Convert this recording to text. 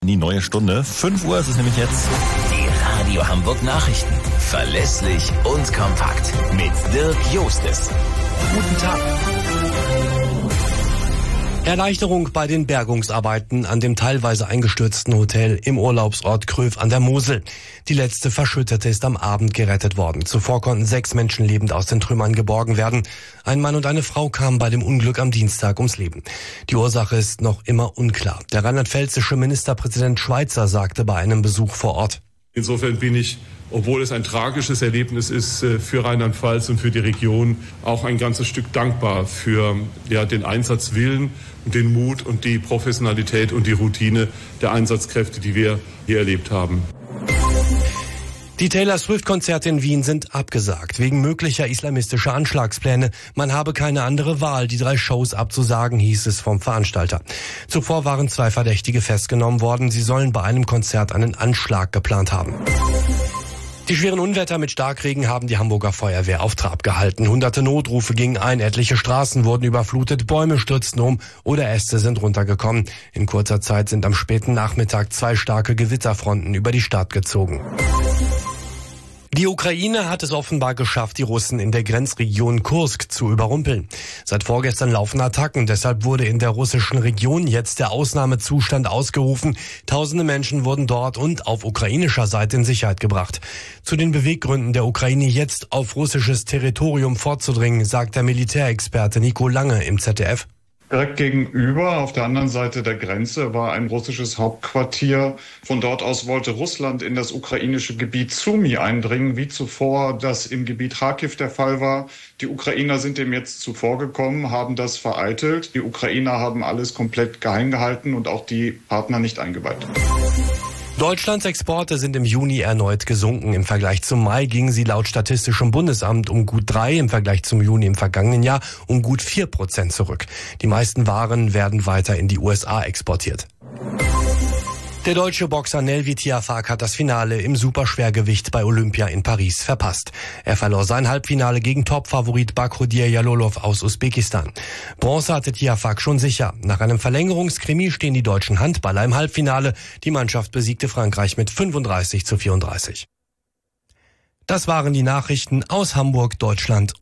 Die neue Stunde. 5 Uhr ist es nämlich jetzt. Die Radio Hamburg Nachrichten. Verlässlich und kompakt. Mit Dirk Jostes. Guten Tag. Erleichterung bei den Bergungsarbeiten an dem teilweise eingestürzten Hotel im Urlaubsort Kröv an der Mosel. Die letzte Verschüttete ist am Abend gerettet worden. Zuvor konnten 6 Menschen lebend aus den Trümmern geborgen werden. Ein Mann und eine Frau kamen bei dem Unglück am Dienstag ums Leben. Die Ursache ist noch immer unklar. Der rheinland-pfälzische Ministerpräsident Schweizer sagte bei einem Besuch vor Ort: Insofern bin ich, obwohl es ein tragisches Erlebnis ist für Rheinland-Pfalz und für die Region, auch ein ganzes Stück dankbar für den Einsatzwillen und den Mut und die Professionalität und die Routine der Einsatzkräfte, die wir hier erlebt haben. Die Taylor Swift-Konzerte in Wien sind abgesagt, wegen möglicher islamistischer Anschlagspläne. Man habe keine andere Wahl, die 3 Shows abzusagen, hieß es vom Veranstalter. Zuvor waren 2 Verdächtige festgenommen worden. Sie sollen bei einem Konzert einen Anschlag geplant haben. Die schweren Unwetter mit Starkregen haben die Hamburger Feuerwehr auf Trab gehalten. Hunderte Notrufe gingen ein, etliche Straßen wurden überflutet, Bäume stürzten um oder Äste sind runtergekommen. In kurzer Zeit sind am späten Nachmittag 2 starke Gewitterfronten über die Stadt gezogen. Die Ukraine hat es offenbar geschafft, die Russen in der Grenzregion Kursk zu überrumpeln. Seit vorgestern laufen Attacken, deshalb wurde in der russischen Region jetzt der Ausnahmezustand ausgerufen. Tausende Menschen wurden dort und auf ukrainischer Seite in Sicherheit gebracht. Zu den Beweggründen der Ukraine, jetzt auf russisches Territorium vorzudringen, sagt der Militärexperte Nico Lange im ZDF. Direkt gegenüber, auf der anderen Seite der Grenze, war ein russisches Hauptquartier. Von dort aus wollte Russland in das ukrainische Gebiet Sumy eindringen, wie zuvor das im Gebiet Kharkiv der Fall war. Die Ukrainer sind dem jetzt zuvorgekommen, haben das vereitelt. Die Ukrainer haben alles komplett geheim gehalten und auch die Partner nicht eingeweiht. Deutschlands Exporte sind im Juni erneut gesunken. Im Vergleich zum Mai gingen sie laut Statistischem Bundesamt um gut 3%, im Vergleich zum Juni im vergangenen Jahr um gut 4% zurück. Die meisten Waren werden weiter in die USA exportiert. Der deutsche Boxer Nelvi Tiafak hat das Finale im Superschwergewicht bei Olympia in Paris verpasst. Er verlor sein Halbfinale gegen Topfavorit Bakhrudir Jalolov aus Usbekistan. Bronze hatte Tiafak schon sicher. Nach einem Verlängerungskrimi stehen die deutschen Handballer im Halbfinale. Die Mannschaft besiegte Frankreich mit 35:34. Das waren die Nachrichten aus Hamburg, Deutschland.